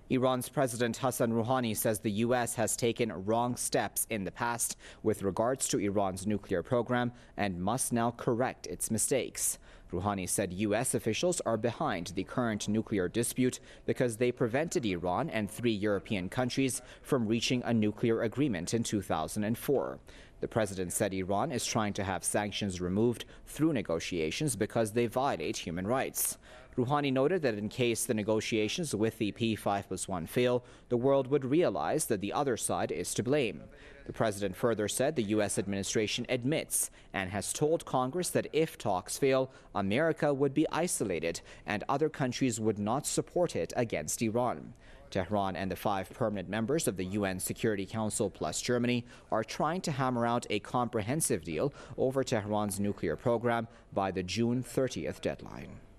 Iran's President Hassan Rouhani says the U.S. has taken wrong steps in the past with regards to Iran's nuclear program and must now correct its mistakes. Rouhani said U.S. officials are behind the current nuclear dispute because they prevented Iran and 3 European countries from reaching a nuclear agreement in 2004. The president said Iran is trying to have sanctions removed through negotiations because they violate human rights. Rouhani noted that in case the negotiations with the P5+1 fail, the world would realize that the other side is to blame. The president further said the U.S. administration admits and has told Congress that if talks fail, America would be isolated and other countries would not support it against Iran. Tehran and the 5 permanent members of the UN Security Council plus Germany are trying to hammer out a comprehensive deal over Tehran's nuclear program by the June 30th deadline.